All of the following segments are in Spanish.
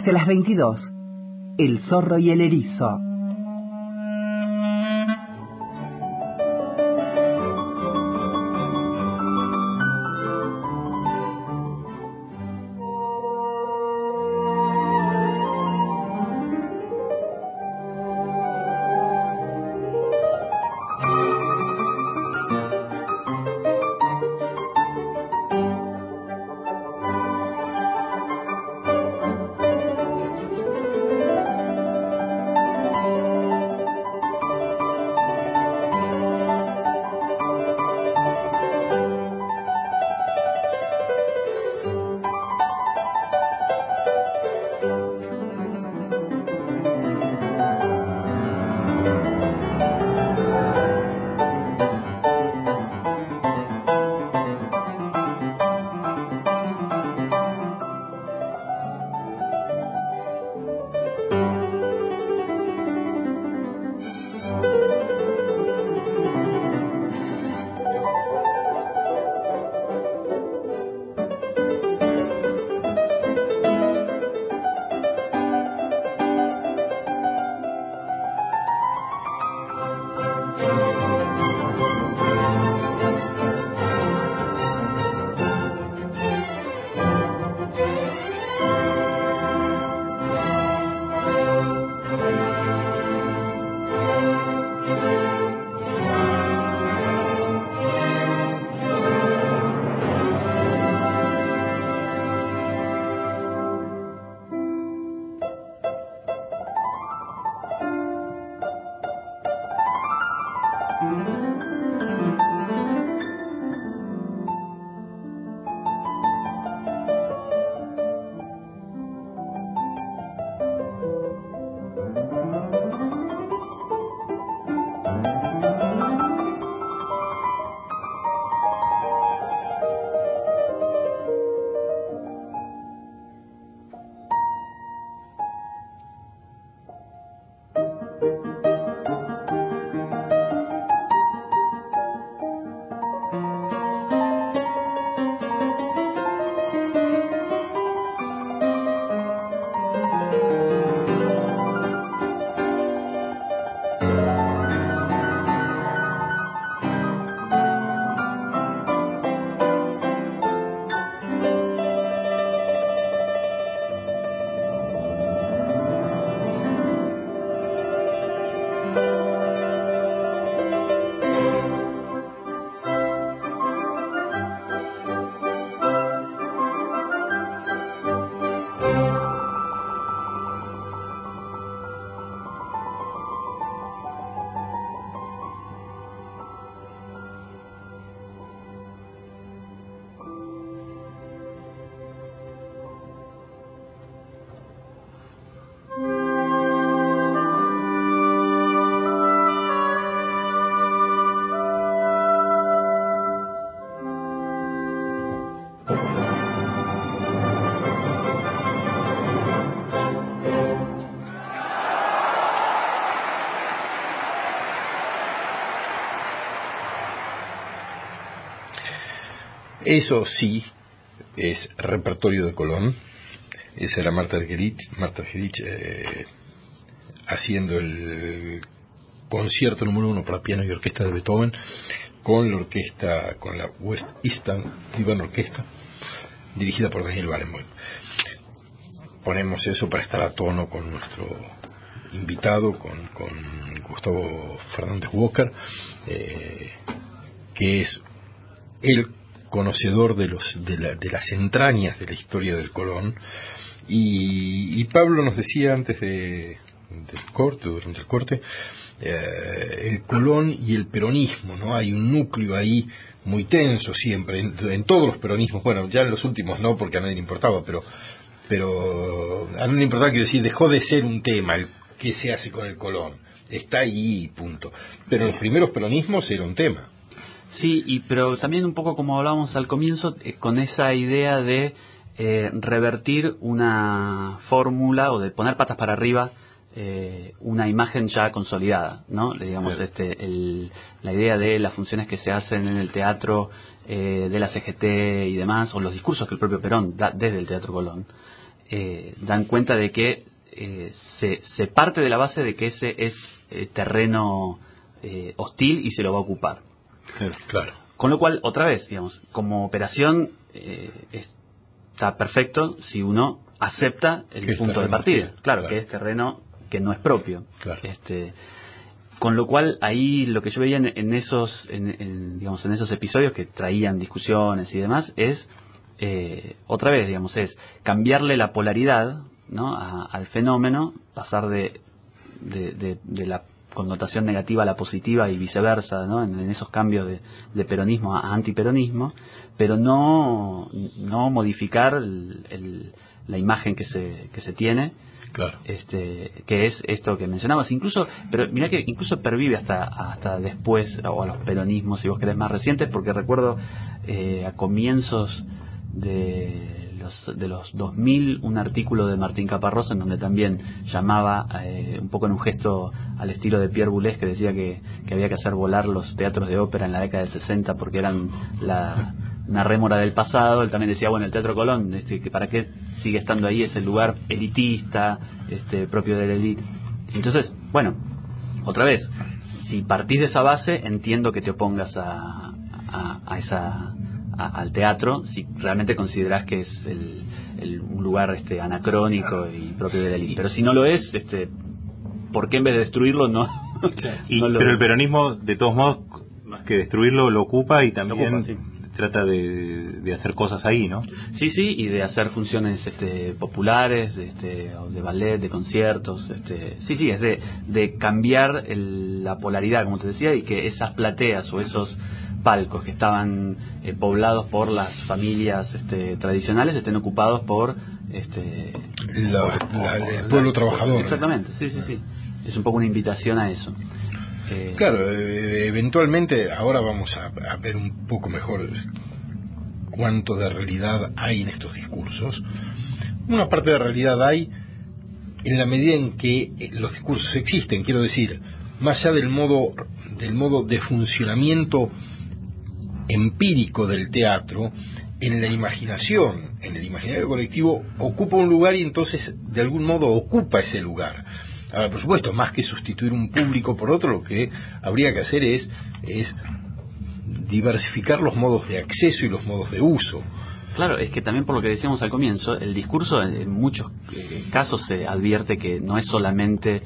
Hacia las 22, El zorro y el erizo. Eso sí es repertorio de Colón. Esa era Marta Argerich haciendo el concierto número 1 para piano y orquesta de Beethoven con la orquesta, con la West Eastern Divan Orquesta, dirigida por Daniel Barenboim. Ponemos eso para estar a tono con nuestro invitado, con Gustavo Fernández Walker, que es el conocedor de las entrañas de la historia del Colón. Y Pablo nos decía antes del corte, durante el corte, el Colón y el peronismo, ¿no? Hay un núcleo ahí muy tenso siempre, en todos los peronismos, bueno, ya en los últimos no, porque a nadie le importaba, pero a nadie le importaba, quiero decir, dejó de ser un tema el qué se hace con el Colón, está ahí, punto. Pero en los primeros peronismos era un tema. Sí, pero también un poco como hablábamos al comienzo, con esa idea de revertir una fórmula o de poner patas para arriba una imagen ya consolidada, ¿no? Digamos, la idea de las funciones que se hacen en el teatro de la CGT y demás, o los discursos que el propio Perón da desde el Teatro Colón, dan cuenta de que se parte de la base de que ese es terreno hostil y se lo va a ocupar. Claro. Con lo cual, otra vez, digamos, como operación está perfecto si uno acepta el punto de partida. Claro, que es terreno que no es propio. Claro. Con lo cual, ahí lo que yo veía en esos episodios que traían discusiones y demás es, otra vez, digamos, es cambiarle la polaridad, ¿no?, al fenómeno, pasar de la connotación negativa a la positiva y viceversa, ¿no?, en esos cambios de peronismo a antiperonismo, pero no modificar la imagen que se tiene. Claro. Que es esto que mencionabas, pero mirá que incluso pervive hasta después, o a los peronismos, si vos querés, más recientes, porque recuerdo a comienzos de los 2000 un artículo de Martín Caparrós en donde también llamaba un poco en un gesto al estilo de Pierre Boulez, que decía que había que hacer volar los teatros de ópera en la década del 60 porque eran una rémora del pasado. Él también decía, bueno, el Teatro Colón, que para qué sigue estando ahí, es el lugar elitista, propio de la élite. Entonces, bueno, otra vez, si partís de esa base, entiendo que te opongas al teatro, si realmente considerás que es un lugar anacrónico y propio de la élite. Pero si no lo es, ¿por qué en vez de destruirlo no? Pero el peronismo, de todos modos, más que destruirlo, lo ocupa y también sí. Trata de hacer cosas ahí, ¿no? Sí, y de hacer funciones populares, o de ballet, de conciertos. Sí, es de cambiar la polaridad, como te decía, y que esas plateas o esos palcos que estaban poblados por las familias tradicionales estén ocupados por el pueblo trabajador. Exactamente, sí. Es un poco una invitación a eso. Claro, eventualmente ahora vamos a ver un poco mejor cuánto de realidad hay en estos discursos. Una parte de realidad hay en la medida en que los discursos existen, quiero decir, más allá del modo de funcionamiento empírico del teatro, en la imaginación, en el imaginario colectivo, ocupa un lugar y entonces de algún modo ocupa ese lugar. Ahora, por supuesto, más que sustituir un público por otro, lo que habría que hacer es diversificar los modos de acceso y los modos de uso. Claro, es que también por lo que decíamos al comienzo, el discurso en muchos casos se advierte que no es solamente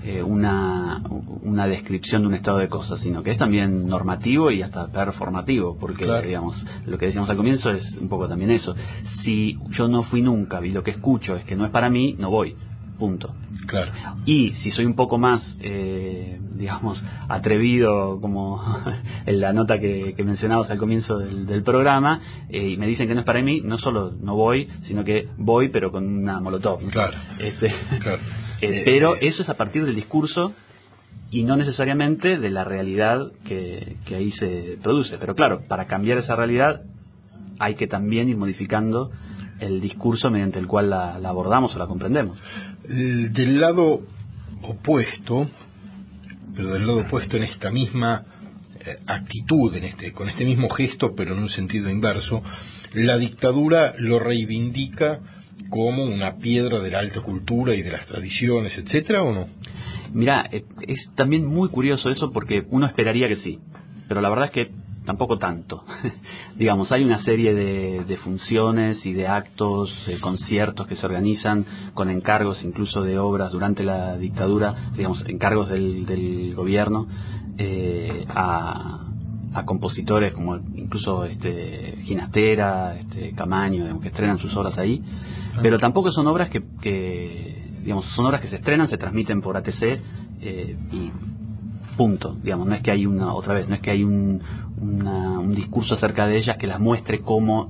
una descripción de un estado de cosas, sino que es también normativo y hasta performativo, porque claro, digamos, lo que decíamos al comienzo es un poco también eso. Si yo no fui nunca y lo que escucho es que no es para mí, no voy. Punto. Claro. Y si soy un poco más, digamos, atrevido, como en la nota que mencionabas al comienzo del programa, y me dicen que no es para mí, no solo no voy, sino que voy, pero con una molotov. Claro. Claro. Pero eso es a partir del discurso y no necesariamente de la realidad que ahí se produce. Pero claro, para cambiar esa realidad hay que también ir modificando el discurso mediante el cual la abordamos o la comprendemos. Del lado opuesto, pero del lado opuesto en esta misma actitud, con este mismo gesto, pero en un sentido inverso, la dictadura lo reivindica como una piedra de la alta cultura y de las tradiciones, etcétera, ¿o no? Mira, es también muy curioso eso porque uno esperaría que sí, pero la verdad es que tampoco tanto. Digamos, hay una serie de funciones y de actos, de conciertos que se organizan con encargos incluso de obras durante la dictadura, digamos, encargos del gobierno a compositores como incluso Ginastera, Camaño, digamos, que estrenan sus obras ahí, pero tampoco son obras que digamos, son obras que se estrenan, se transmiten por ATC y punto, digamos, no es que hay no es que hay un discurso acerca de ellas que las muestre como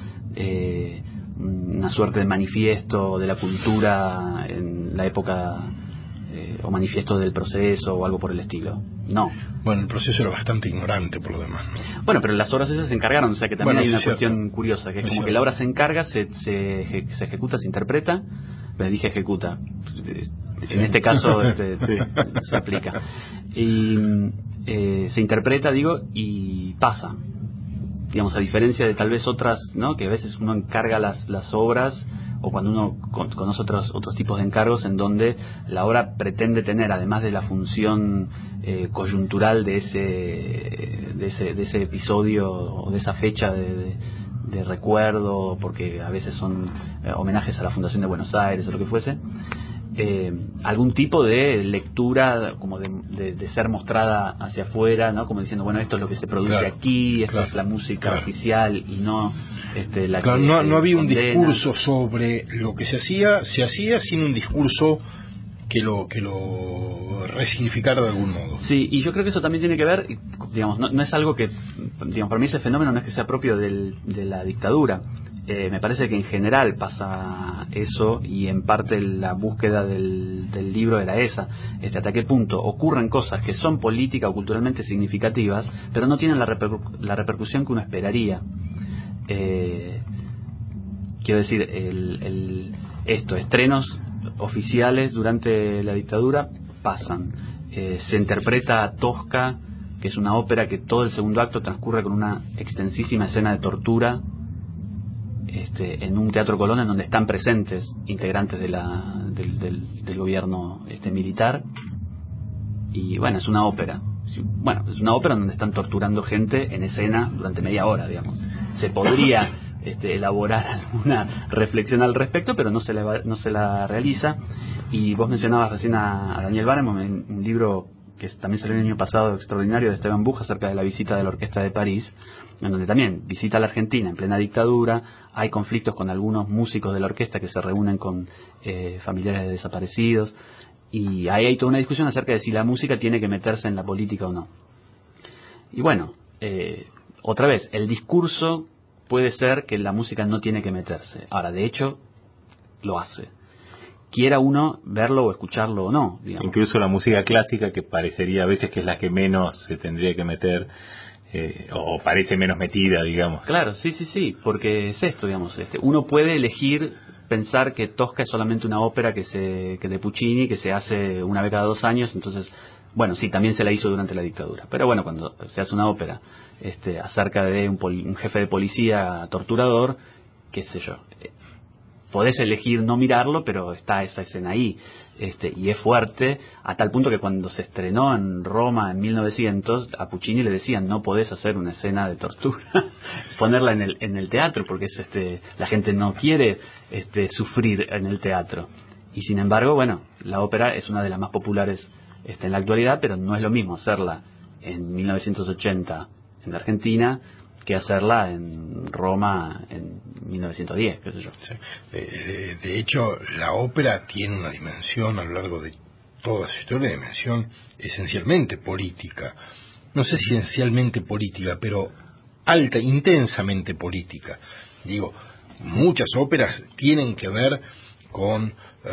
una suerte de manifiesto de la cultura en la época o manifiesto del proceso o algo por el estilo. No. Bueno, el proceso era bastante ignorante por lo demás, ¿no? Bueno, pero las obras esas se encargaron, o sea que también hay una cuestión curiosa, que es como que la obra se encarga, se ejecuta, se interpreta, les dije ejecuta, en este caso se aplica, y se interpreta, digo, y pasa, digamos, a diferencia de tal vez otras, ¿no?, que a veces uno encarga las obras o cuando uno conoce otros tipos de encargos en donde la obra pretende tener, además de la función coyuntural de ese episodio o de esa fecha de recuerdo, porque a veces son homenajes a la Fundación de Buenos Aires o lo que fuese, algún tipo de lectura como de ser mostrada hacia afuera, ¿no? Como diciendo, bueno, esto es lo que se produce aquí, esta es la música oficial y no la que no había un condena. discurso sobre lo que se hacía sin un discurso que lo resignificara de algún modo. Sí, y yo creo que eso también tiene que ver, digamos, no es algo que, digamos, para mí ese fenómeno no es que sea propio de la dictadura. Me parece que en general pasa eso, y en parte la búsqueda del libro era esa, hasta qué punto ocurren cosas que son política o culturalmente significativas, pero no tienen la repercusión que uno esperaría. Quiero decir, estrenos oficiales durante la dictadura pasan. Se interpreta a Tosca, que es una ópera que todo el segundo acto transcurre con una extensísima escena de tortura, en un teatro Colón en donde están presentes integrantes del gobierno militar, y bueno, es una ópera. Bueno, es una ópera donde están torturando gente en escena durante media hora, digamos. Se podría elaborar alguna reflexión al respecto, pero no se la realiza. Y vos mencionabas recién a Daniel Barenboim en un libro que también salió el año pasado, extraordinario, de Esteban Buch, acerca de la visita de la Orquesta de París, en donde también visita la Argentina en plena dictadura. Hay conflictos con algunos músicos de la orquesta que se reúnen con familiares de desaparecidos, y ahí hay toda una discusión acerca de si la música tiene que meterse en la política o no. Y bueno, otra vez, el discurso puede ser que la música no tiene que meterse. Ahora, de hecho, lo hace, quiera uno verlo o escucharlo o no, digamos. Incluso la música clásica, que parecería a veces que es la que menos se tendría que meter, o parece menos metida, digamos. Claro, sí, porque es esto, digamos, uno puede elegir pensar que Tosca es solamente una ópera que de Puccini, que se hace una vez cada 2 años, entonces, bueno, sí, también se la hizo durante la dictadura, pero bueno, cuando se hace una ópera acerca de un jefe de policía torturador, qué sé yo, podés elegir no mirarlo, pero está esa escena ahí, y es fuerte, a tal punto que cuando se estrenó en Roma en 1900, a Puccini le decían, no podés hacer una escena de tortura, ponerla en el teatro, porque es la gente no quiere sufrir en el teatro. Y sin embargo, bueno, la ópera es una de las más populares en la actualidad, pero no es lo mismo hacerla en 1980 en Argentina que hacerla en Roma en 1910, qué sé yo. Sí. De hecho, la ópera tiene una dimensión a lo largo de toda su historia, una dimensión esencialmente política. No sé si esencialmente política, pero alta, intensamente política. Digo, muchas óperas tienen que ver con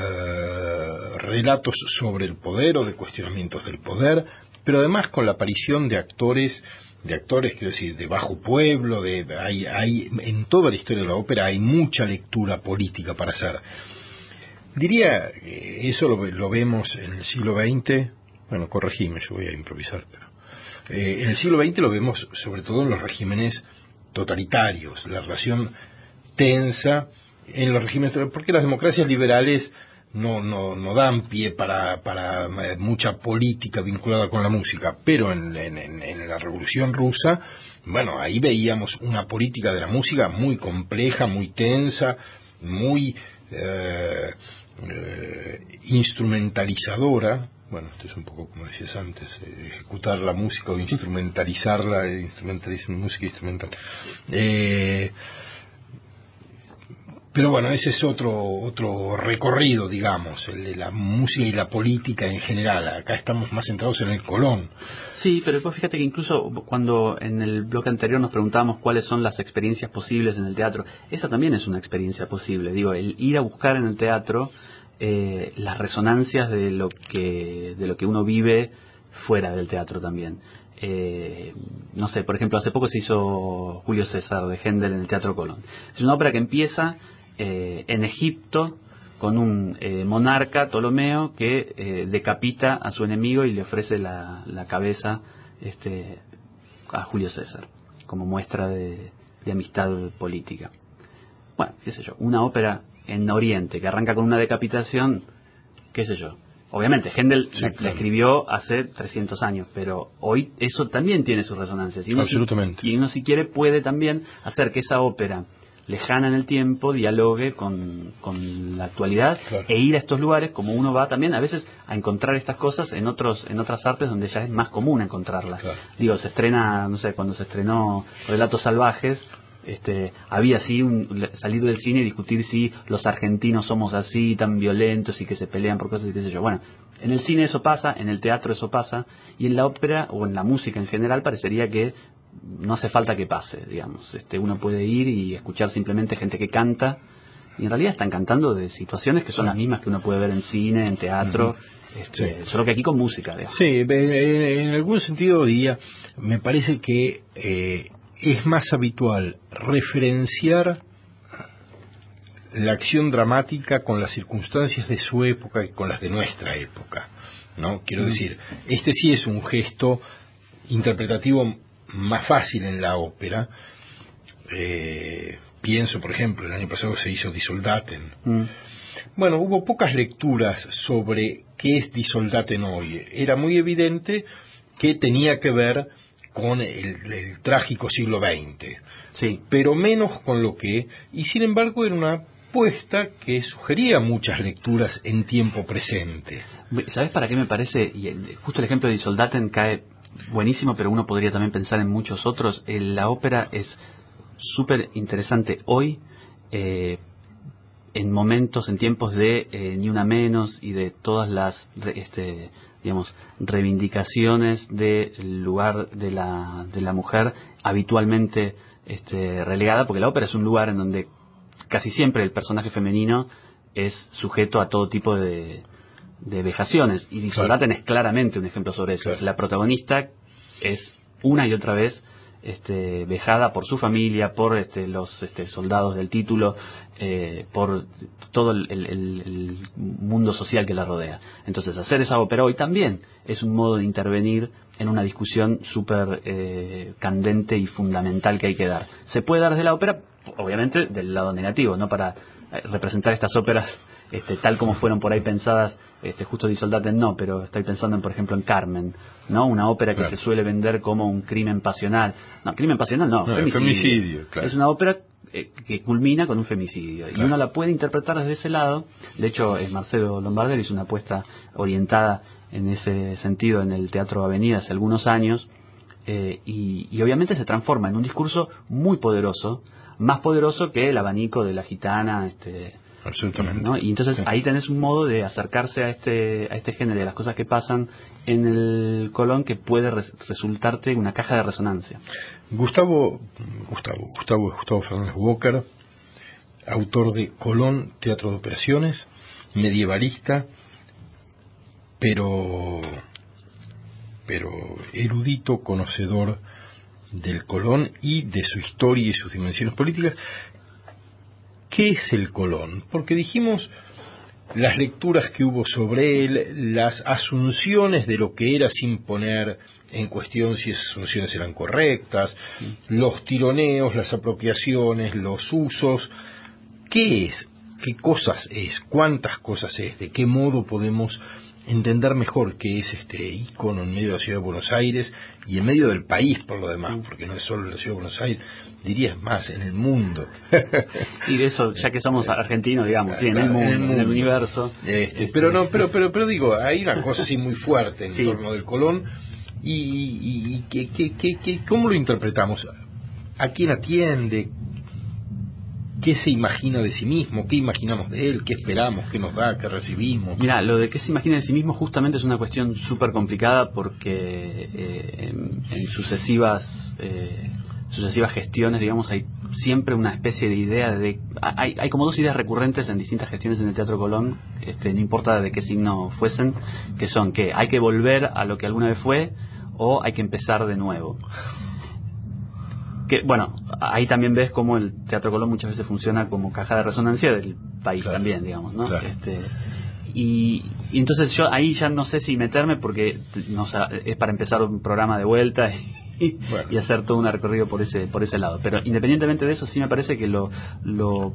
relatos sobre el poder o de cuestionamientos del poder, pero además con la aparición de actores, quiero decir, de bajo pueblo, hay en toda la historia de la ópera hay mucha lectura política para hacer. Diría, eso lo vemos en el siglo XX, bueno, corregime, yo voy a improvisar, pero en el siglo XX lo vemos sobre todo en los regímenes totalitarios, la relación tensa en los regímenes, porque las democracias liberales no dan pie para mucha política vinculada con la música, pero en la Revolución Rusa, bueno, ahí veíamos una política de la música muy compleja, muy tensa, muy instrumentalizadora. Bueno, esto es un poco como decías antes, ejecutar la música o instrumentalizarla, música instrumental. Pero bueno, ese es otro recorrido, digamos, el de la música y la política en general. Acá estamos más centrados en el Colón. Sí, pero después fíjate que incluso cuando en el bloque anterior nos preguntábamos cuáles son las experiencias posibles en el teatro, esa también es una experiencia posible. Digo, el ir a buscar en el teatro las resonancias de lo que uno vive fuera del teatro también. No sé, por ejemplo, hace poco se hizo Julio César de Händel en el Teatro Colón. Es una ópera que empieza en Egipto con un monarca, Ptolomeo, que decapita a su enemigo y le ofrece la cabeza a Julio César como muestra de amistad política. Bueno, qué sé yo, una ópera en Oriente, que arranca con una decapitación, qué sé yo. Obviamente, Händel la escribió hace 300 años, pero hoy eso también tiene sus resonancias. Absolutamente. Y uno, si quiere, puede también hacer que esa ópera lejana en el tiempo dialogue con la actualidad, e ir a estos lugares, como uno va también a veces a encontrar estas cosas en otras artes donde ya es más común encontrarlas. Digo, se estrena, no sé, cuando se estrenó Relatos Salvajes, había así salir del cine y discutir si los argentinos somos así, tan violentos y que se pelean por cosas y qué sé yo. Bueno, en el cine eso pasa, en el teatro eso pasa, y en la ópera o en la música en general parecería que no hace falta que pase, digamos. Uno puede ir y escuchar simplemente gente que canta, y en realidad están cantando de situaciones que son las mismas que uno puede ver en cine, en teatro, solo que aquí con música, digamos. Sí, en algún sentido diría, me parece que es más habitual referenciar la acción dramática con las circunstancias de su época que con las de nuestra época, ¿no? Quiero decir, sí es un gesto interpretativo más fácil en la ópera. Pienso, por ejemplo, el año pasado se hizo Die Soldaten. Bueno, hubo pocas lecturas sobre qué es Die Soldaten hoy. Era muy evidente que tenía que ver con el trágico siglo XX, sí, pero menos con lo que, y sin embargo era una apuesta que sugería muchas lecturas en tiempo presente. ¿Sabes para qué me parece? Y justo el ejemplo de Die Soldaten cae buenísimo, pero uno podría también pensar en muchos otros. La ópera es súper interesante hoy, en momentos, en tiempos de Ni Una Menos y de todas las digamos, reivindicaciones del lugar de la mujer habitualmente relegada, porque la ópera es un lugar en donde casi siempre el personaje femenino es sujeto a todo tipo de vejaciones, y Die Soldaten es claramente un ejemplo sobre eso. La protagonista es una y otra vez vejada por su familia, por los soldados del título, por todo el mundo social que la rodea. Entonces, hacer esa ópera hoy también es un modo de intervenir en una discusión súper candente y fundamental que hay que dar. Se puede dar desde la ópera, obviamente, del lado negativo, no para representar estas óperas tal como fueron por ahí pensadas, justo Die Soldaten no, pero estoy pensando por ejemplo en Carmen, ¿no? Una ópera que se suele vender como un crimen pasional. No, crimen pasional no, femicidio. Claro. Es una ópera que culmina con un femicidio, y uno la puede interpretar desde ese lado. De hecho, Marcelo Lombardelli hizo una apuesta orientada en ese sentido en el Teatro Avenida hace algunos años, y obviamente se transforma en un discurso muy poderoso, más poderoso que el abanico de la gitana, Absolutamente. ¿no? Y entonces ahí tenés un modo de acercarse a este género, de las cosas que pasan en el Colón, que puede resultarte una caja de resonancia. Gustavo Fernández Walker, autor de Colón, Teatro de Operaciones, medievalista, pero erudito, conocedor del Colón y de su historia y sus dimensiones políticas. ¿Qué es el Colón? Porque dijimos las lecturas que hubo sobre él, las asunciones de lo que era sin poner en cuestión si esas asunciones eran correctas, los tironeos, las apropiaciones, los usos. ¿Qué es? ¿Qué cosas es? ¿Cuántas cosas es? ¿De qué modo podemos entender mejor qué es este ícono en medio de la ciudad de Buenos Aires y en medio del país por lo demás? Porque no es solo en la ciudad de Buenos Aires, dirías más, en el mundo. Y de eso, ya que somos argentinos, digamos, sí, en el mundo, en el universo. Pero digo, hay una cosa así muy fuerte en torno del Colón, y ¿cómo lo interpretamos? ¿A quién atiende? ¿Qué se imagina de sí mismo? ¿Qué imaginamos de él? ¿Qué esperamos? ¿Qué nos da? ¿Qué recibimos? Mira, lo de qué se imagina de sí mismo justamente es una cuestión súper complicada, porque en sucesivas gestiones, digamos, hay siempre una especie de idea de... Hay como dos ideas recurrentes en distintas gestiones en el Teatro Colón, no importa de qué signo fuesen, que son que hay que volver a lo que alguna vez fue, o hay que empezar de nuevo. Que, bueno, ahí también ves cómo el Teatro Colón muchas veces funciona como caja de resonancia del país también, digamos, ¿no? Claro. Y entonces yo ahí ya no sé si meterme, porque es para empezar un programa de vuelta y hacer todo un recorrido por ese lado. Pero independientemente de eso, sí me parece que lo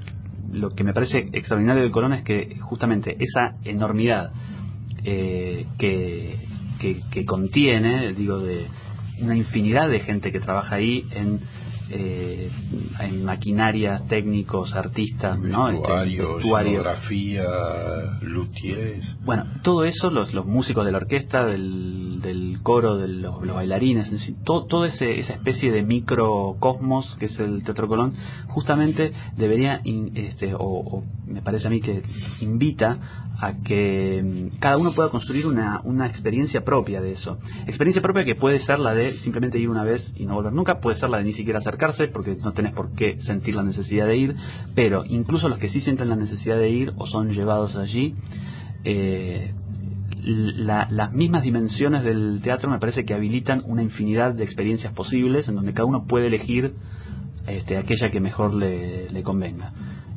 lo que me parece extraordinario del Colón es que justamente esa enormidad que contiene, digo, de una infinidad de gente que trabaja ahí en maquinarias, técnicos, artistas, ¿no? Vestuario, vestuario, escenografía, luthiers. Bueno, todo eso, los músicos de la orquesta, del coro, de los bailarines, en sí, todo esa especie de microcosmos que es el Teatro Colón, justamente debería, o me parece a mí que invita a que cada uno pueda construir una experiencia propia de eso. Experiencia propia que puede ser la de simplemente ir una vez y no volver nunca, puede ser la de ni siquiera acercarse, porque no tenés por qué sentir la necesidad de ir, pero incluso los que sí sienten la necesidad de ir o son llevados allí, las mismas dimensiones del teatro me parece que habilitan una infinidad de experiencias posibles en donde cada uno puede elegir aquella que mejor le convenga.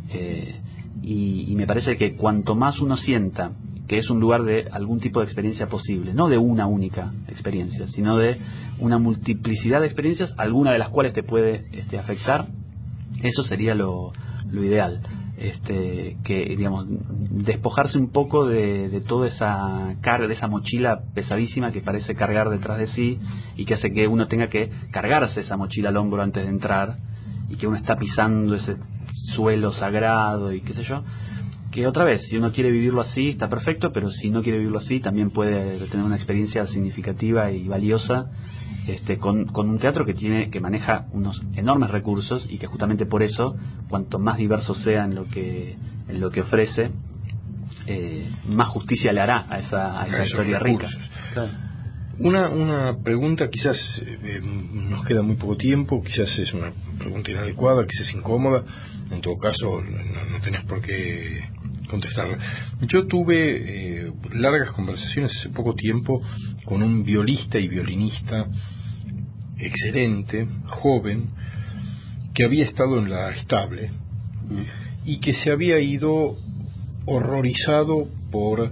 Y me parece que cuanto más uno sienta que es un lugar de algún tipo de experiencia posible, no de una única experiencia, sino de una multiplicidad de experiencias, alguna de las cuales te puede afectar, eso sería lo ideal. Que digamos, despojarse un poco de toda esa carga, de esa mochila pesadísima que parece cargar detrás de sí y que hace que uno tenga que cargarse esa mochila al hombro antes de entrar, y que uno está pisando ese suelo sagrado y qué sé yo, que otra vez, si uno quiere vivirlo así está perfecto, pero si no quiere vivirlo así también puede tener una experiencia significativa y valiosa con un teatro que maneja unos enormes recursos, y que justamente por eso, cuanto más diverso sea en lo que ofrece, más justicia le hará a esa historia rica. Claro. Una pregunta, quizás nos queda muy poco tiempo, quizás es una pregunta inadecuada, quizás incómoda, en todo caso no tenés por qué contestarla. Yo tuve largas conversaciones hace poco tiempo con un violista y violinista excelente, joven, que había estado en la Estable y que se había ido horrorizado por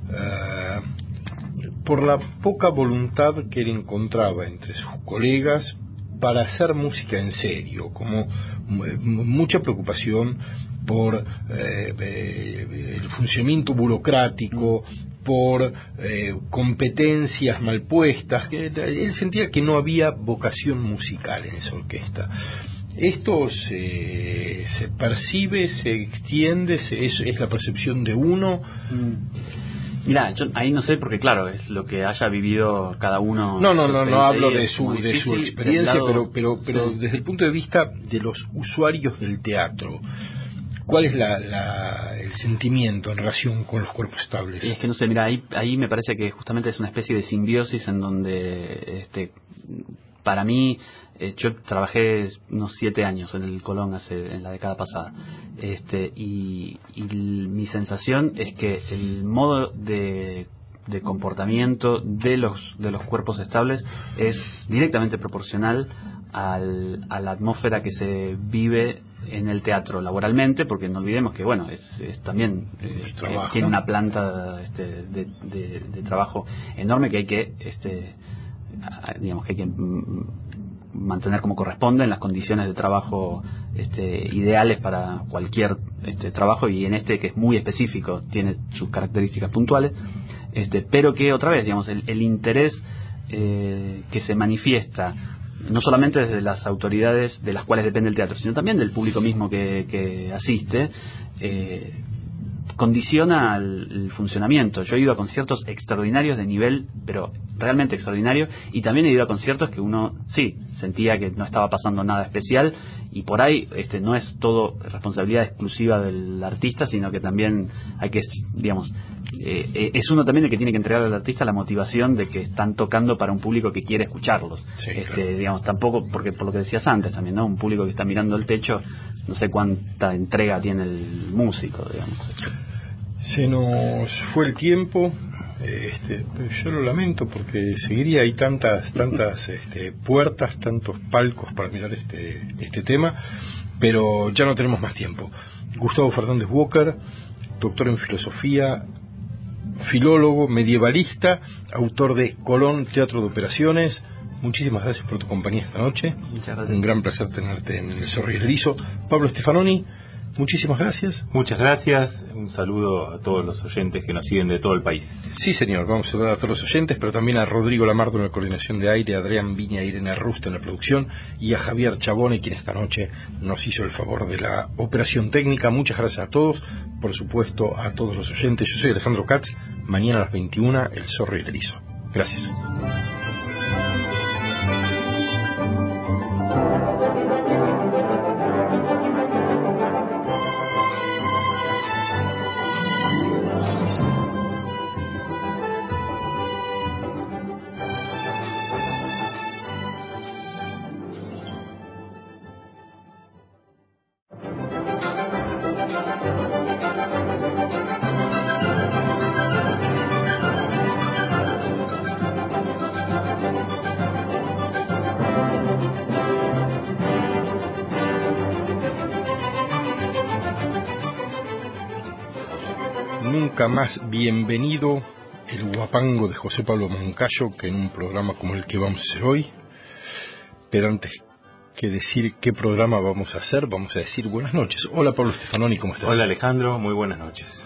la poca voluntad que él encontraba entre sus colegas para hacer música en serio, como mucha preocupación por el funcionamiento burocrático, por competencias mal puestas, que él sentía que no había vocación musical en esa orquesta. ¿Esto se percibe, se extiende, es la percepción de uno? Mirá, yo ahí no sé, porque claro, es lo que haya vivido cada uno. No hablo de su experiencia, lado, pero sí. Desde el punto de vista de los usuarios del teatro, ¿cuál es el sentimiento en relación con los cuerpos estables? Y es que no sé, mira, ahí me parece que justamente es una especie de simbiosis en donde, para mí, yo trabajé unos 7 años en el Colón en la década pasada, y mi sensación es que el modo de comportamiento de los cuerpos estables es directamente proporcional a la atmósfera que se vive en el teatro laboralmente, porque no olvidemos que bueno, es también tiene una planta de trabajo enorme que hay que digamos que hay que mantener como corresponde en las condiciones de trabajo ideales para cualquier trabajo, y en que es muy específico, tiene sus características puntuales, pero que otra vez, digamos, el interés que se manifiesta no solamente desde las autoridades de las cuales depende el teatro, sino también del público mismo que asiste, condiciona el funcionamiento. Yo he ido a conciertos extraordinarios de nivel, pero realmente extraordinario, y también he ido a conciertos que uno sí sentía que no estaba pasando nada especial, y por ahí no es todo responsabilidad exclusiva del artista, sino que también hay que, digamos, es uno también el que tiene que entregar al artista la motivación de que están tocando para un público que quiere escucharlos. Sí, claro. Digamos, tampoco, porque por lo que decías antes también, ¿no? Un público que está mirando el techo, no sé cuánta entrega tiene el músico, digamos. Se nos fue el tiempo, pero yo lo lamento porque seguiría, hay tantas puertas, tantos palcos para mirar este tema, pero ya no tenemos más tiempo. Gustavo Fernández Walker, doctor en filosofía, filólogo, medievalista, autor de Colón, Teatro de Operaciones. Muchísimas gracias por tu compañía esta noche. Muchas gracias. Un gran placer tenerte en El Zorro y el Erizo. Pablo Stefanoni, muchísimas gracias. Muchas gracias, un saludo a todos los oyentes que nos siguen de todo el país. Sí, señor, vamos a saludar a todos los oyentes, pero también a Rodrigo Lamardo en la coordinación de aire, a Adrián Viña e Irene Rusto en la producción, y a Javier Chabone, quien esta noche nos hizo el favor de la operación técnica. Muchas gracias a todos, por supuesto a todos los oyentes. Yo soy Alejandro Katz, mañana a las 21, El Zorro y el Erizo. Gracias. Nunca más bienvenido el guapango de José Pablo Moncayo que en un programa como el que vamos a hacer hoy. Pero antes que decir qué programa vamos a hacer, vamos a decir buenas noches. Hola Pablo Stefanoni, ¿cómo estás? Hola Alejandro, muy buenas noches.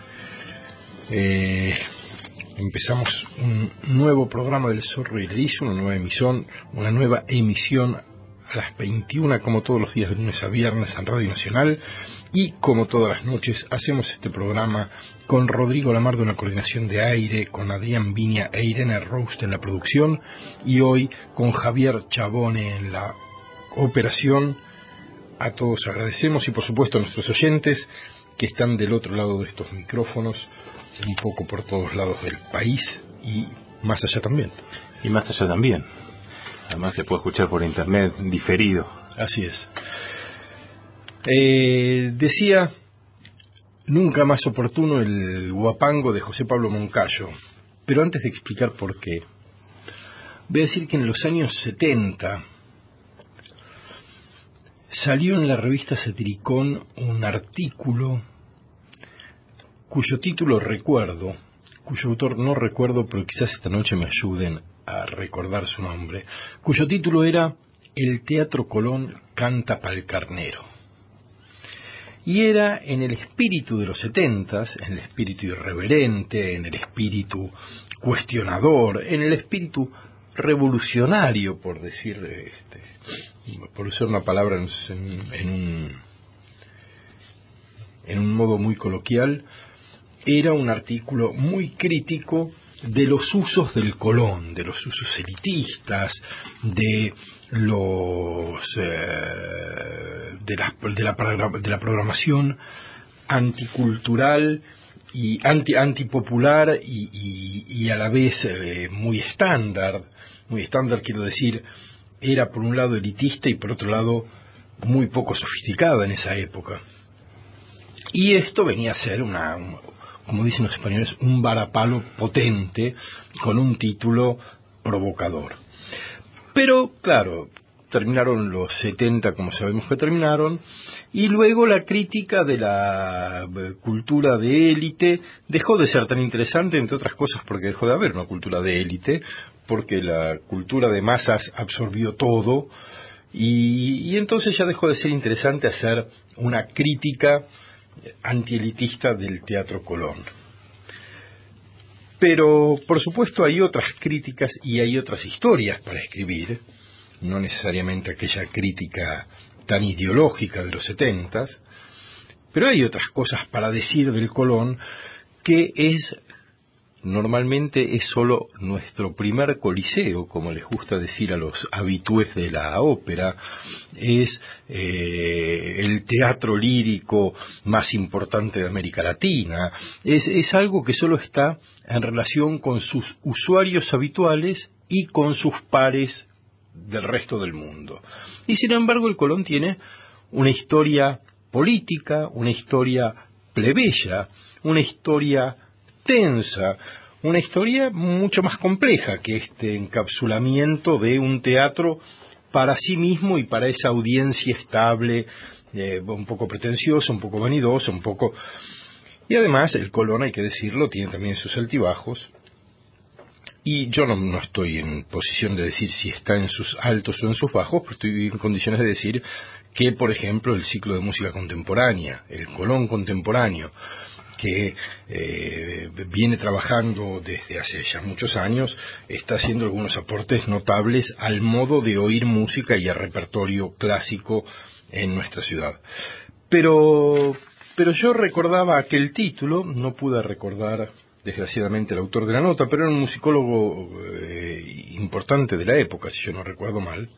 Empezamos un nuevo programa del Zorro y el Erizo, una nueva emisión a las 21, como todos los días de lunes a viernes en Radio Nacional. Y como todas las noches hacemos este programa con Rodrigo Lamardo en la coordinación de aire, con Adrián Viña e Irene Roust en la producción, y hoy con Javier Chabone en la operación. A todos agradecemos, y por supuesto a nuestros oyentes que están del otro lado de estos micrófonos, un poco por todos lados del país y más allá también. Y más allá también. Además se puede escuchar por internet diferido. Así es. Decía, nunca más oportuno el guapango de José Pablo Moncayo. Pero antes de explicar por qué, voy a decir que en los años 70 salió en la revista Satiricón un artículo cuyo título recuerdo, cuyo autor no recuerdo, pero quizás esta noche me ayuden a recordar su nombre, cuyo título era El Teatro Colón canta pa'l carnero. Y era en el espíritu de los 70s, en el espíritu irreverente, en el espíritu cuestionador, en el espíritu revolucionario, por decir, por usar una palabra en un modo muy coloquial. Era un artículo muy crítico de los usos del Colón, de los usos elitistas, de los de la programación anticultural y antipopular y a la vez muy estándar quiero decir, era por un lado elitista y por otro lado muy poco sofisticada en esa época. Y esto venía a ser como dicen los españoles, un varapalo potente con un título provocador. Pero, claro, terminaron los 70 como sabemos que terminaron, y luego la crítica de la cultura de élite dejó de ser tan interesante, entre otras cosas porque dejó de haber una cultura de élite, porque la cultura de masas absorbió todo, y entonces ya dejó de ser interesante hacer una crítica antielitista del Teatro Colón. Pero, por supuesto, hay otras críticas y hay otras historias para escribir, no necesariamente aquella crítica tan ideológica de los 70s, pero hay otras cosas para decir del Colón que normalmente es solo nuestro primer coliseo, como les gusta decir a los habitués de la ópera, es el teatro lírico más importante de América Latina, es algo que solo está en relación con sus usuarios habituales y con sus pares del resto del mundo. Y sin embargo el Colón tiene una historia política, una historia plebeya, una historia tensa, una historia mucho más compleja que este encapsulamiento de un teatro para sí mismo y para esa audiencia estable, un poco pretenciosa, un poco vanidosa, Y además el Colón, hay que decirlo, tiene también sus altibajos, Y yo no estoy en posición de decir si está en sus altos o en sus bajos, pero estoy en condiciones de decir que, por ejemplo, el ciclo de música contemporánea, el Colón contemporáneo, que viene trabajando desde hace ya muchos años, está haciendo algunos aportes notables al modo de oír música y al repertorio clásico en nuestra ciudad. Pero yo recordaba aquel título, no pude recordar desgraciadamente el autor de la nota, pero era un musicólogo importante de la época, si yo no recuerdo mal.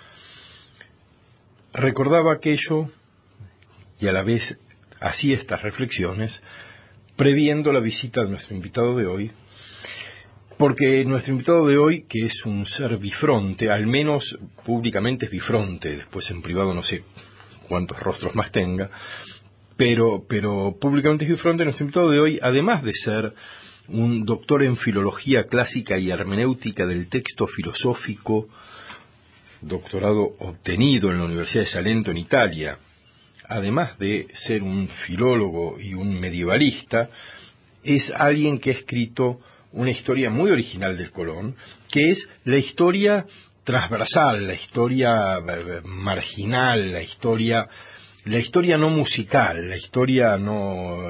Recordaba aquello y a la vez hacía estas reflexiones previendo la visita de nuestro invitado de hoy, porque nuestro invitado de hoy, que es un ser bifronte, al menos públicamente es bifronte, después en privado no sé cuántos rostros más tenga, pero públicamente es bifronte, nuestro invitado de hoy, además de ser un doctor en filología clásica y hermenéutica del texto filosófico, doctorado obtenido en la Universidad de Salento en Italia, además de ser un filólogo y un medievalista, es alguien que ha escrito una historia muy original del Colón, que es la historia transversal, la historia marginal, la historia no musical, la historia no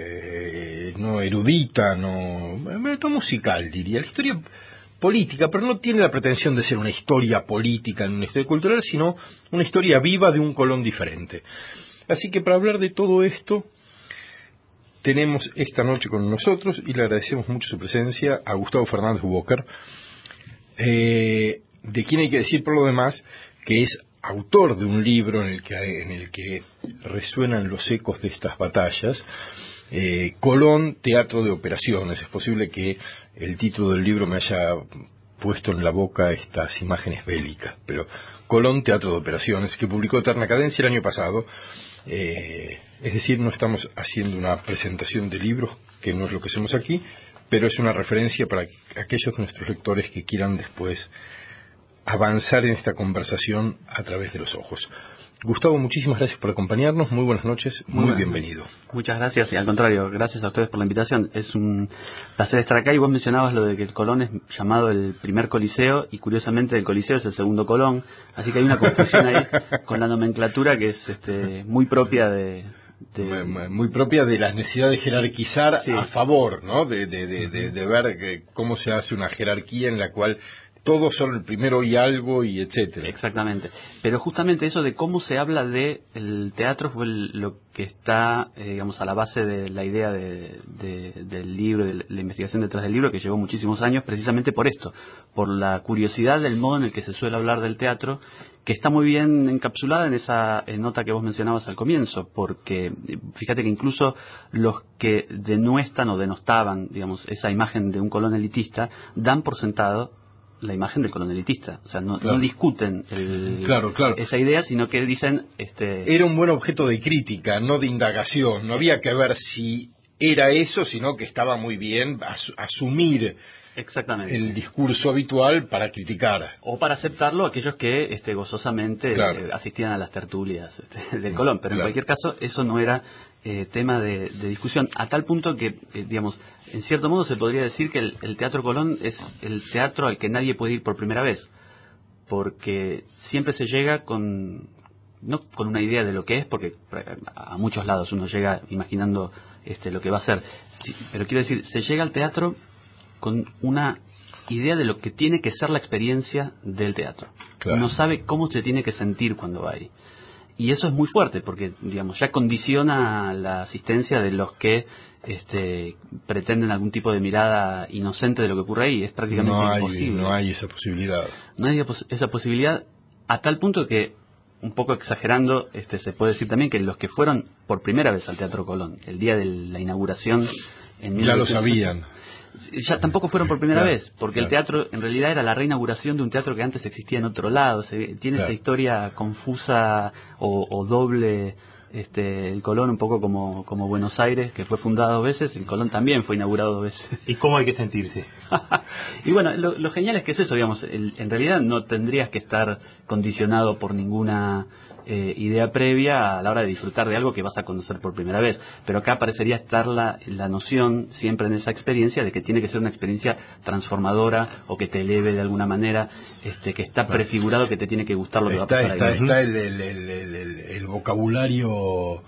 erudita, no musical, diría, la historia política, pero no tiene la pretensión de ser una historia política en una historia cultural, sino una historia viva de un Colón diferente. Así que para hablar de todo esto, tenemos esta noche con nosotros, y le agradecemos mucho su presencia, a Gustavo Fernández Walker, de quien hay que decir por lo demás que es autor de un libro en el que resuenan los ecos de estas batallas, Colón, Teatro de Operaciones. Es posible que el título del libro me haya puesto en la boca estas imágenes bélicas, pero Colón, Teatro de Operaciones, que publicó Eterna Cadencia el año pasado. Es decir, no estamos haciendo una presentación de libros, que no es lo que hacemos aquí, pero es una referencia para aquellos de nuestros lectores que quieran después avanzar en esta conversación a través de los ojos. Gustavo, muchísimas gracias por acompañarnos, muy buenas noches, muy bienvenido. Muchas gracias, y al contrario, gracias a ustedes por la invitación. Es un placer estar acá, y vos mencionabas lo de que el Colón es llamado el primer Coliseo, y curiosamente el Coliseo es el segundo Colón, así que hay una confusión ahí con la nomenclatura que es muy propia muy propia de la necesidad de jerarquizar, sí, a favor, ¿no? De ver cómo se hace una jerarquía en la cual todos son el primero y algo, y etcétera. Exactamente. Pero justamente eso de cómo se habla de el teatro fue lo que está, digamos, a la base de la idea del libro, de la investigación detrás del libro, que llevó muchísimos años, precisamente por esto, por la curiosidad del modo en el que se suele hablar del teatro, que está muy bien encapsulada en esa nota que vos mencionabas al comienzo, porque fíjate que incluso los que denuestan o denostaban, digamos, esa imagen de un Colón elitista, dan por sentado la imagen del Colón elitista. O sea, no discuten esa idea, sino que dicen... Era un buen objeto de crítica, no de indagación. No había que ver si era eso, sino que estaba muy bien asumir exactamente el discurso habitual para criticar. O para aceptarlo aquellos que gozosamente asistían a las tertulias del Colón. Pero en cualquier caso, eso no era tema de discusión, a tal punto que, digamos, en cierto modo se podría decir que el Teatro Colón es el teatro al que nadie puede ir por primera vez, porque siempre se llega no con una idea de lo que es, porque a muchos lados uno llega imaginando lo que va a ser, pero quiero decir, se llega al teatro con una idea de lo que tiene que ser la experiencia del teatro. Uno sabe cómo se tiene que sentir cuando va ahí. Y eso es muy fuerte, porque, digamos, ya condiciona la asistencia de los que pretenden algún tipo de mirada inocente de lo que ocurre ahí. Es prácticamente imposible. No hay esa posibilidad. No hay esa posibilidad, a tal punto que, un poco exagerando, se puede decir también que los que fueron por primera vez al Teatro Colón, el día de la inauguración... ya lo sabían. Ya tampoco fueron por primera vez, porque el teatro en realidad era la reinauguración de un teatro que antes existía en otro lado. Tiene esa historia confusa o doble el Colón, un poco como Buenos Aires, que fue fundada 2 veces, el Colón también fue inaugurado 2 veces. ¿Y cómo hay que sentirse? Y bueno, lo genial es que es eso, digamos, en realidad no tendrías que estar condicionado por ninguna idea previa a la hora de disfrutar de algo que vas a conocer por primera vez, pero acá parecería estar la noción siempre en esa experiencia de que tiene que ser una experiencia transformadora o que te eleve de alguna manera, que está prefigurado que te tiene que gustar lo que va a pasar ahí. Está el vocabulario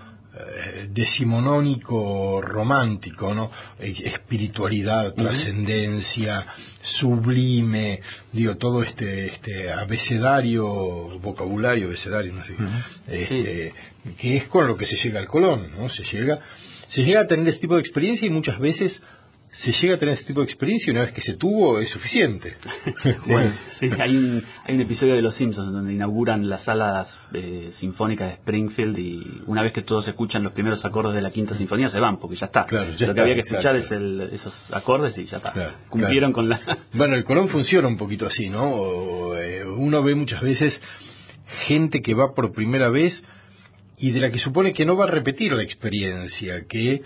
decimonónico romántico, ¿no? Espiritualidad, trascendencia, sublime, digo, todo este abecedario, no sé, que es con lo que se llega al Colón, ¿no? Se llega a tener este tipo de experiencia, y muchas veces se llega a tener este tipo de experiencia, y una vez que se tuvo es suficiente. Bueno, sí, hay un episodio de Los Simpsons donde inauguran las salas sinfónicas de Springfield, y una vez que todos escuchan los primeros acordes de la Quinta Sinfonía se van, porque ya está. Claro, lo que había que escuchar es esos acordes y ya está. Claro, cumplieron con la... Bueno, el Colón funciona un poquito así, ¿no? Uno ve muchas veces gente que va por primera vez y de la que supone que no va a repetir la experiencia, que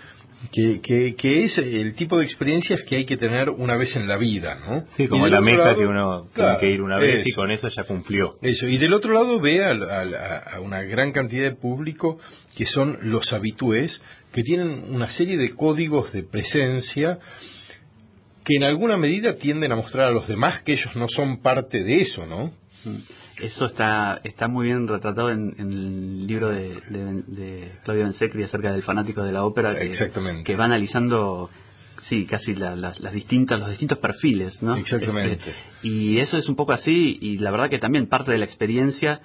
es el tipo de experiencias que hay que tener una vez en la vida, ¿no? Sí, como la Meca, que uno tiene que ir una vez, eso, y con eso ya cumplió. Eso, y del otro lado ve a una gran cantidad de público que son los habitués, que tienen una serie de códigos de presencia que en alguna medida tienden a mostrar a los demás que ellos no son parte de eso, ¿no? Eso está muy bien retratado en el libro de Claudio Bensecri acerca del fanático de la ópera, Exactamente. Que va analizando, sí, casi los distintos perfiles, ¿no? Exactamente. Y eso es un poco así, y la verdad que también parte de la experiencia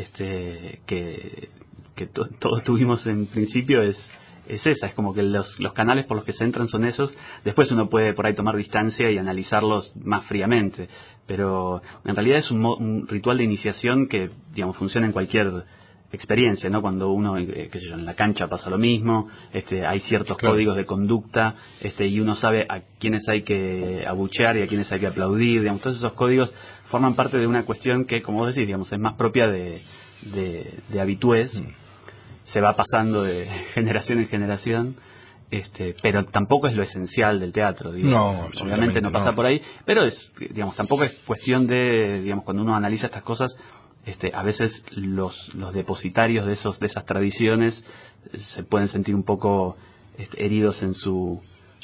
que todos tuvimos en principio es esa, es como que los canales por los que se entran son esos. Después uno puede por ahí tomar distancia y analizarlos más fríamente, pero en realidad es un ritual de iniciación que, digamos, funciona en cualquier experiencia, ¿no? Cuando uno, qué sé yo, en la cancha pasa lo mismo, hay ciertos códigos de conducta, y uno sabe a quiénes hay que abuchear y a quiénes hay que aplaudir, digamos, todos esos códigos forman parte de una cuestión que, como vos decís, digamos, es más propia de habitués. Se va pasando de generación en generación, pero tampoco es lo esencial del teatro, digamos. No, obviamente no pasa por ahí, pero digamos, tampoco es cuestión de, digamos, cuando uno analiza estas cosas, a veces los depositarios de esas tradiciones se pueden sentir un poco heridos en su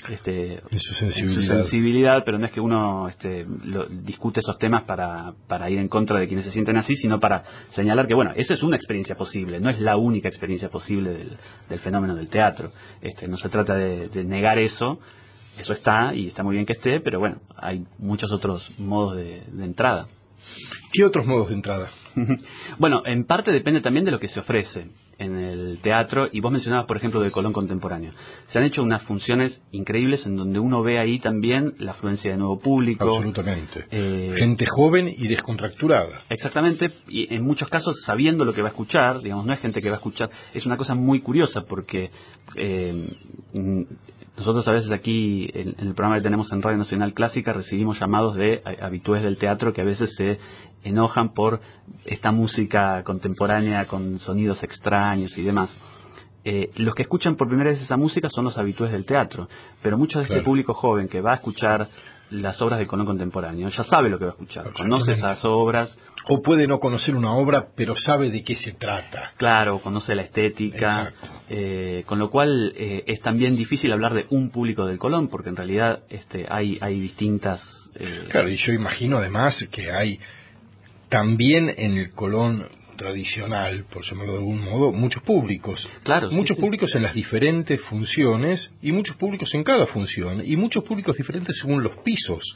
sensibilidad, pero no es que uno discute esos temas para ir en contra de quienes se sienten así, sino para señalar que, bueno, esa es una experiencia posible, no es la única experiencia posible del fenómeno del teatro. No se trata de negar eso está, y está muy bien que esté, pero bueno, hay muchos otros modos de entrada. ¿Qué otros modos de entrada? Bueno, en parte depende también de lo que se ofrece en el teatro, y vos mencionabas, por ejemplo, del Colón Contemporáneo. Se han hecho unas funciones increíbles en donde uno ve ahí también la afluencia de nuevo público. Absolutamente. Gente joven y descontracturada. Exactamente, y en muchos casos sabiendo lo que va a escuchar, digamos, no es gente que va a escuchar, es una cosa muy curiosa porque nosotros a veces aquí en el programa que tenemos en Radio Nacional Clásica recibimos llamados de habitués del teatro que a veces se enojan por esta música contemporánea con sonidos extraños y demás. Los que escuchan por primera vez esa música son los habitués del teatro, pero mucho de este público joven que va a escuchar las obras del Colón Contemporáneo ya sabe lo que va a escuchar, conoce esas obras. O puede no conocer una obra, pero sabe de qué se trata. Claro, conoce la estética, con lo cual es también difícil hablar de un público del Colón, porque en realidad hay distintas... Claro, y yo imagino además que hay también en el Colón tradicional, por llamarlo de algún modo, muchos públicos. Claro, muchos públicos en las diferentes funciones, y muchos públicos en cada función, y muchos públicos diferentes según los pisos.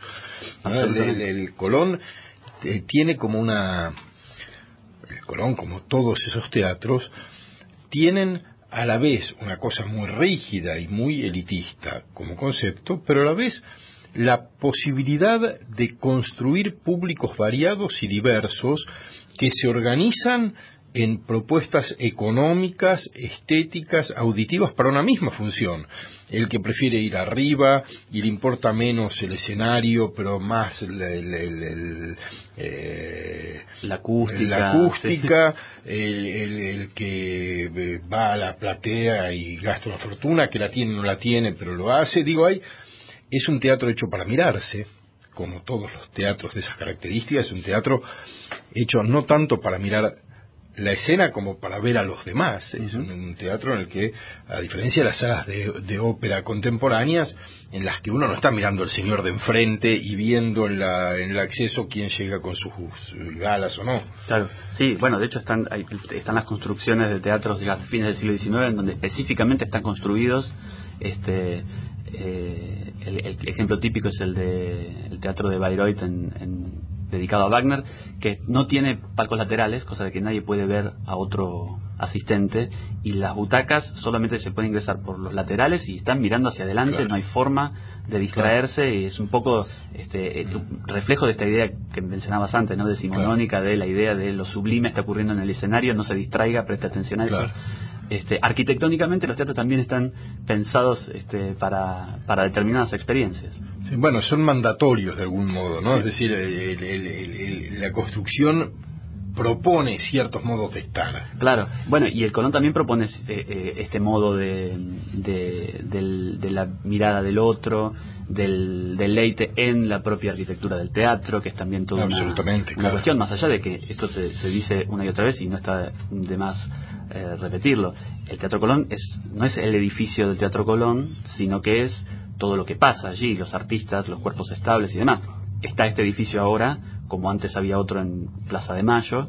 El Colón tiene como el Colón, como todos esos teatros, tienen a la vez una cosa muy rígida y muy elitista como concepto, pero a la vez la posibilidad de construir públicos variados y diversos que se organizan en propuestas económicas, estéticas, auditivas para una misma función. El que prefiere ir arriba y le importa menos el escenario, pero más la acústica, sí. el que va a la platea y gasta una fortuna, que la tiene o no la tiene, pero lo hace. Es un teatro hecho para mirarse, como todos los teatros de esas características. Es un teatro hecho no tanto para mirar la escena como para ver a los demás. Es un teatro en el que, a diferencia de las salas de ópera contemporáneas, en las que uno no está mirando al señor de enfrente y viendo en el acceso quién llega con sus galas o no. Claro, sí, bueno, de hecho están las construcciones de teatros de fines del siglo XIX en donde específicamente están construidos. El ejemplo típico es el teatro de Bayreuth dedicado a Wagner, que no tiene palcos laterales, cosa de que nadie puede ver a otro asistente, y las butacas solamente se pueden ingresar por los laterales y están mirando hacia adelante. Claro. No hay forma de distraerse. Claro. Y es un poco reflejo de esta idea que mencionabas antes, ¿no?, decimonónica. Claro. De la idea de lo sublime está ocurriendo en el escenario, no se distraiga, preste atención a eso. Claro. Arquitectónicamente los teatros también están pensados para determinadas experiencias. Sí, bueno, son mandatorios de algún modo, ¿no? Es decir, la construcción propone ciertos modos de estar. Claro, bueno, y el Colón también propone este modo de la mirada del otro, del deleite en la propia arquitectura del teatro, que es también toda una cuestión, más allá de que esto se dice una y otra vez y no está de más repetirlo. El Teatro Colón no es el edificio del Teatro Colón, sino que es todo lo que pasa allí, los artistas, los cuerpos estables y demás. Está este edificio ahora, como antes había otro en Plaza de Mayo,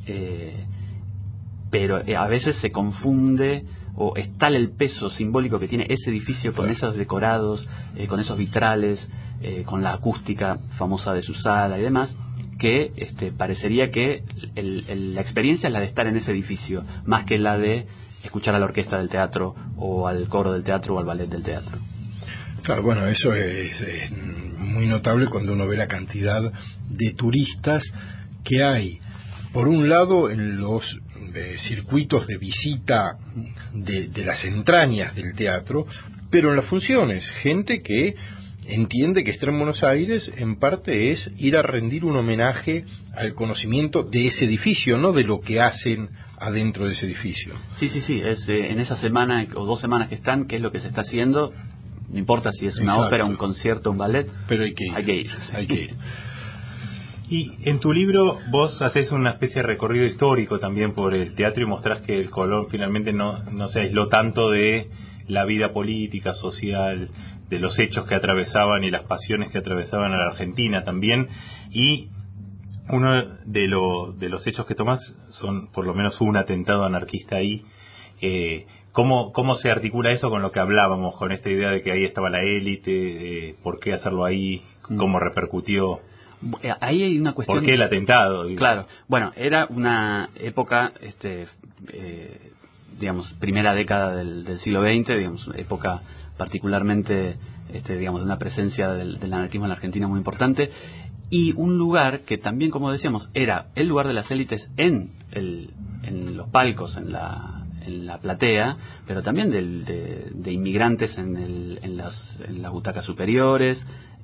pero a veces se confunde o es tal el peso simbólico que tiene ese edificio con esos decorados, con esos vitrales, con la acústica famosa de su sala y demás, que parecería que la experiencia es la de estar en ese edificio, más que la de escuchar a la orquesta del teatro o al coro del teatro o al ballet del teatro. Claro, bueno, eso es muy notable cuando uno ve la cantidad de turistas que hay, por un lado, en los circuitos de visita de las entrañas del teatro, pero en las funciones, gente que entiende que estar en Buenos Aires en parte es ir a rendir un homenaje al conocimiento de ese edificio, no de lo que hacen adentro de ese edificio. Sí, es en esa semana o 2 semanas que están, qué es lo que se está haciendo. No importa si es una ópera, un concierto, un ballet, pero hay que ir. Hay que ir. Y en tu libro vos haces una especie de recorrido histórico también por el teatro y mostrás que el Colón finalmente no se aisló tanto de la vida política, social, de los hechos que atravesaban y las pasiones que atravesaban a la Argentina también. Y uno de los hechos que tomás son por lo menos un atentado anarquista ahí. ¿Cómo se articula eso con lo que hablábamos, con esta idea de que ahí estaba la élite? ¿Por qué hacerlo ahí? ¿Cómo repercutió? Ahí hay una cuestión. ¿Por qué el atentado? Claro, bueno, era una época, digamos, primera década del siglo XX, digamos, época particularmente, digamos, de una presencia del anarquismo en la Argentina muy importante, y un lugar que también, como decíamos, era el lugar de las élites en los palcos, en la platea, pero también de inmigrantes en las butacas superiores,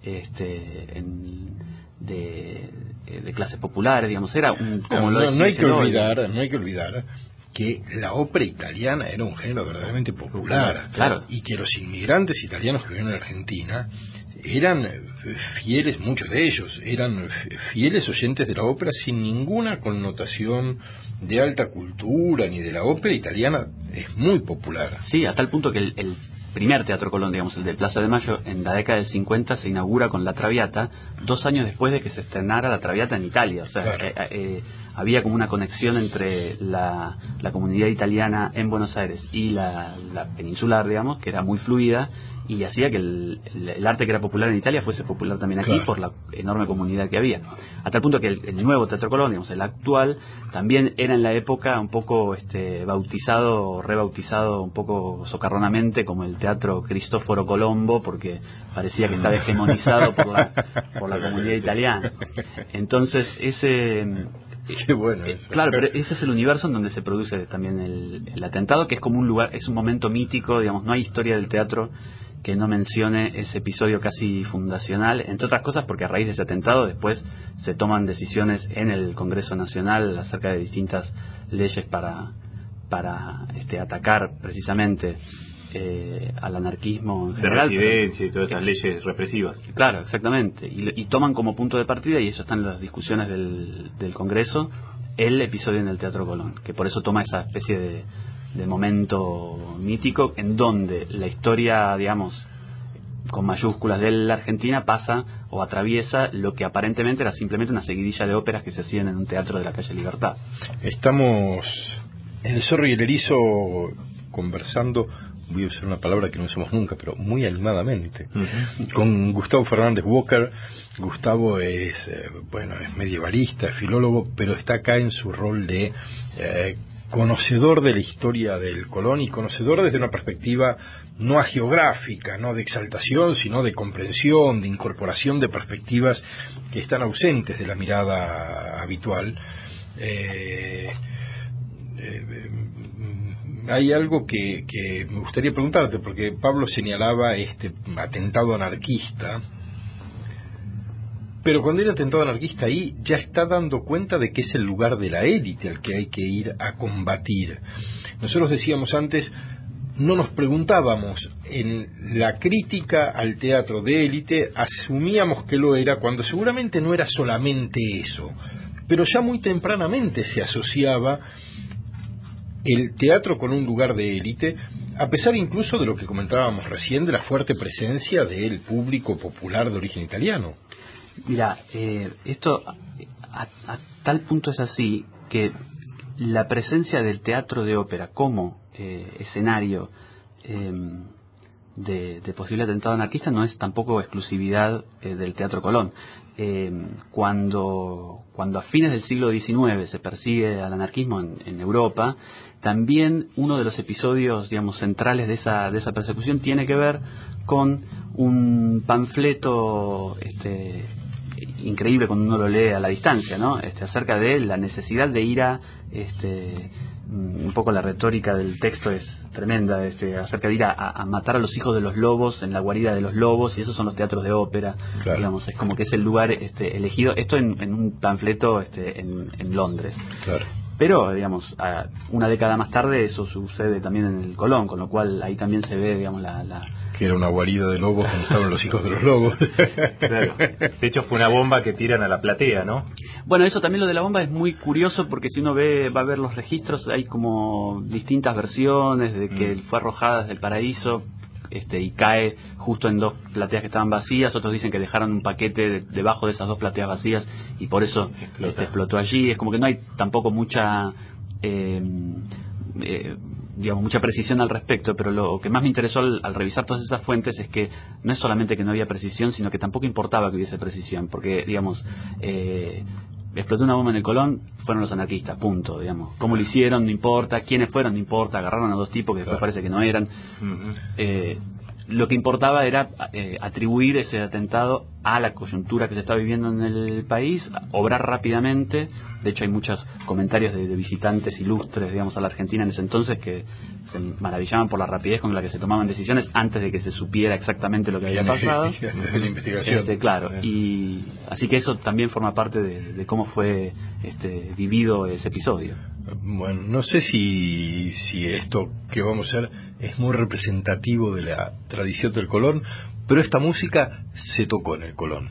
de clases populares, digamos, era no hay que olvidar que la ópera italiana era un género verdaderamente popular. Claro. Y que los inmigrantes italianos que vivían en Argentina eran fieles, muchos de ellos eran fieles oyentes de la ópera sin ninguna connotación de alta cultura ni de la ópera italiana. Es muy popular. Sí, a tal punto que el primer Teatro Colón, digamos, el de Plaza de Mayo, en la década del 50 se inaugura con La Traviata, 2 años después de que se estrenara La Traviata en Italia. O sea, claro. Había como una conexión entre la comunidad italiana en Buenos Aires y la peninsular, digamos, que era muy fluida, y hacía que el arte que era popular en Italia fuese popular también aquí, claro, por la enorme comunidad que había. A tal punto que el nuevo Teatro Colón, digamos, el actual, también era en la época un poco rebautizado un poco socarronamente como el Teatro Cristoforo Colombo, porque parecía que estaba hegemonizado por la comunidad italiana. Entonces, Qué bueno eso. Claro, pero ese es el universo en donde se produce también el atentado, que es como un lugar, es un momento mítico, digamos, no hay historia del teatro que no mencione ese episodio casi fundacional, entre otras cosas porque a raíz de ese atentado después se toman decisiones en el Congreso Nacional acerca de distintas leyes para atacar precisamente al anarquismo en general. De residencia y todas esas leyes represivas. Claro, exactamente. Y toman como punto de partida, y eso está en las discusiones del Congreso, el episodio en el Teatro Colón, que por eso toma esa especie de momento mítico en donde la historia, digamos, con mayúsculas de la Argentina pasa o atraviesa lo que aparentemente era simplemente una seguidilla de óperas que se hacían en un teatro de la calle Libertad. Estamos en El Zorro y el Erizo conversando, voy a usar una palabra que no usamos nunca, pero muy animadamente, con Gustavo Fernández Walker. Gustavo es medievalista, es filólogo, pero está acá en su rol de conocedor de la historia del Colón, y conocedor desde una perspectiva no hagiográfica, no de exaltación, sino de comprensión, de incorporación de perspectivas que están ausentes de la mirada habitual. Hay algo que me gustaría preguntarte, porque Pablo señalaba este atentado anarquista, pero cuando hay un atentado anarquista ahí ya está dando cuenta de que es el lugar de la élite al que hay que ir a combatir. Nosotros decíamos antes, no nos preguntábamos en la crítica al teatro de élite, asumíamos que lo era cuando seguramente no era solamente eso, pero ya muy tempranamente se asociaba el teatro con un lugar de élite, a pesar incluso de lo que comentábamos recién, de la fuerte presencia del público popular de origen italiano. Mira, esto a tal punto es así que la presencia del teatro de ópera como escenario de posible atentado anarquista no es tampoco exclusividad del Teatro Colón. Cuando a fines del siglo XIX se persigue al anarquismo en Europa, también uno de los episodios, digamos, centrales de esa persecución tiene que ver con un panfleto increíble cuando uno lo lee a la distancia, ¿no? Acerca de la necesidad de ir a un poco la retórica del texto es tremenda, acerca de ir a matar a los hijos de los lobos en la guarida de los lobos, y esos son los teatros de ópera. Claro. Digamos, es como que es el lugar elegido, esto en un panfleto en Londres. Claro. Pero, digamos, una década más tarde eso sucede también en el Colón, con lo cual ahí también se ve, digamos, que era una guarida de lobos donde estaban los hijos de los lobos. Claro. De hecho fue una bomba que tiran a la platea, ¿no? Bueno, eso también, lo de la bomba, es muy curioso porque si uno va a ver los registros, hay como distintas versiones de que fue arrojada desde el paraíso y cae justo en dos plateas que estaban vacías. Otros dicen que dejaron un paquete debajo de esas dos plateas vacías y por eso explotó allí. Es como que no hay tampoco mucha mucha precisión al respecto, pero lo que más me interesó al revisar todas esas fuentes es que no es solamente que no había precisión, sino que tampoco importaba que hubiese precisión, porque, digamos, explotó una bomba en el Colón, fueron los anarquistas, punto, digamos. Cómo lo hicieron, no importa, quiénes fueron, no importa, agarraron a dos tipos que después parece que no eran. Lo que importaba era atribuir ese atentado a la coyuntura que se está viviendo en el país, obrar rápidamente. De hecho hay muchos comentarios de visitantes ilustres, digamos, a la Argentina en ese entonces, que se maravillaban por la rapidez con la que se tomaban decisiones antes de que se supiera exactamente lo que había pasado. La investigación. Claro, y así que eso también forma parte de cómo fue vivido ese episodio. Bueno, no sé si esto que vamos a hacer es muy representativo de la tradición del Colón, pero esta música se tocó en el Colón.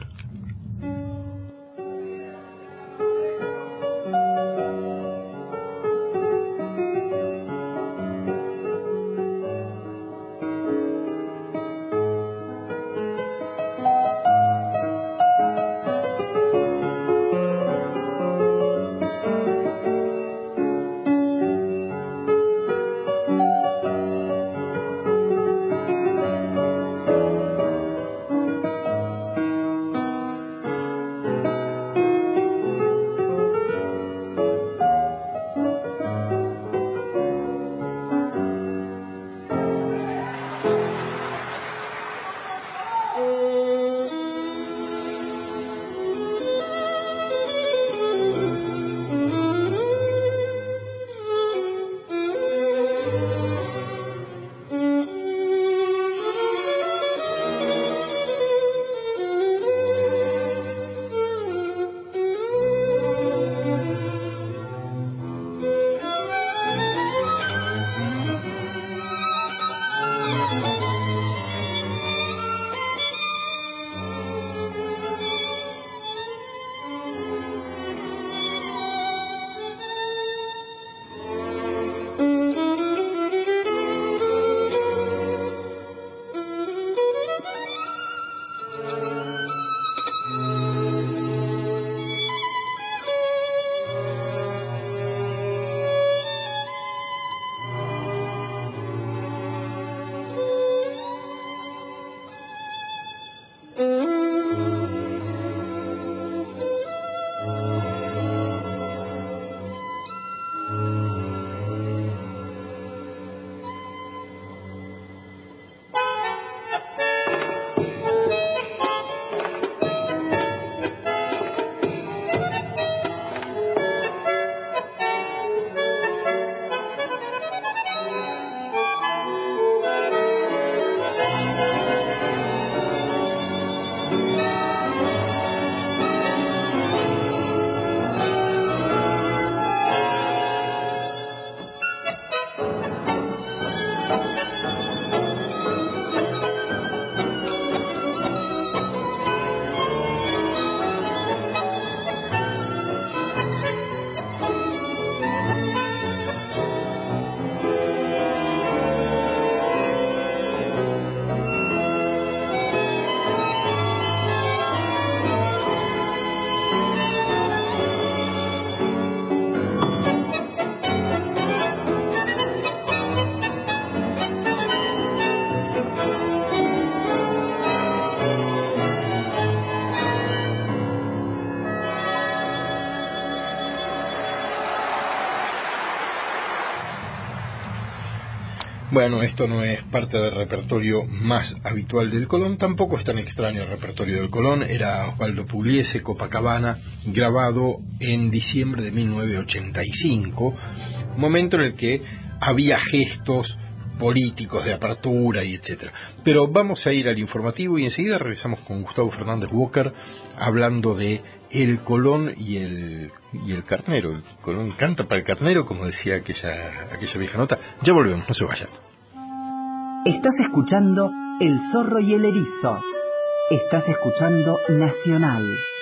Bueno, esto no es parte del repertorio más habitual del Colón, tampoco es tan extraño el repertorio del Colón. Era Osvaldo Pugliese, Copacabana, grabado en diciembre de 1985, momento en el que había gestos políticos de apertura y etcétera. Pero vamos a ir al informativo y enseguida regresamos con Gustavo Fernández Walker hablando de el Colón y el carnero. El Colón canta para el carnero, como decía aquella vieja nota. Ya volvemos, no se vayan. Estás escuchando El zorro y el erizo. Estás escuchando Nacional.